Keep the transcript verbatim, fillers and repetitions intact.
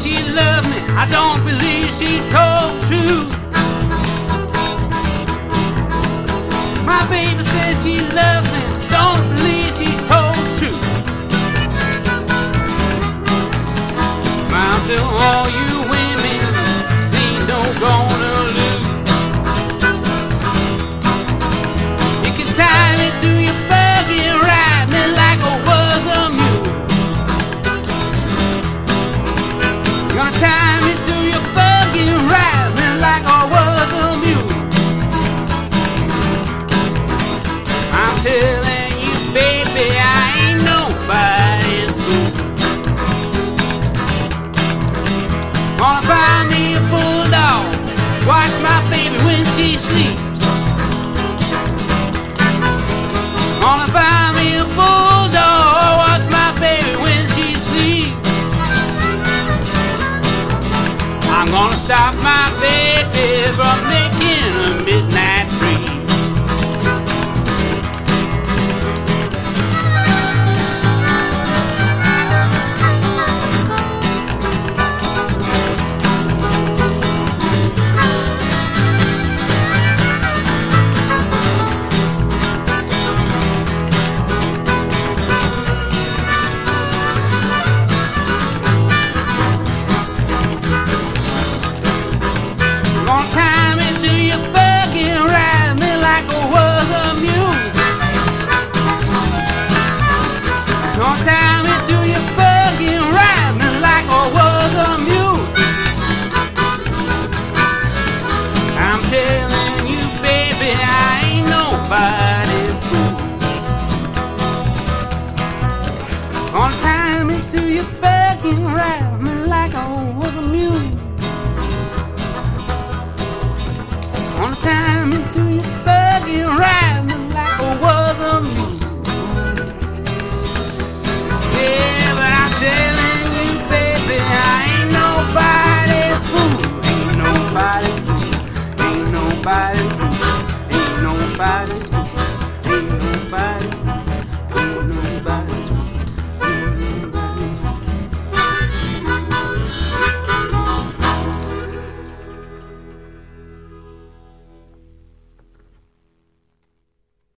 she loved me, I don't believe she told true. My baby said she loved me, don't believe she told true. Found to all you women, ain't no gonna lose. You can tie me to your buggy and ride me like I was a mule. Gonna tie me to your buggy and ride me like I was a mule. I'm telling you, baby, I ain't nobody's fool. Gonna buy me a bulldog, watch my baby when she sleeps. Gonna buy me a bulldog, watch my baby when she sleeps. I'm gonna stop my baby from making a midnight breeze. Gonna tie me to your buggy and ride me like I was a mule. Gonna tie me to your buggy and ride me like I was a mule. I'm telling you, baby, I ain't nobody's fool. Gonna tie me to your buggy and ride me like I was a mule. Gonna tie me to your buggy and ride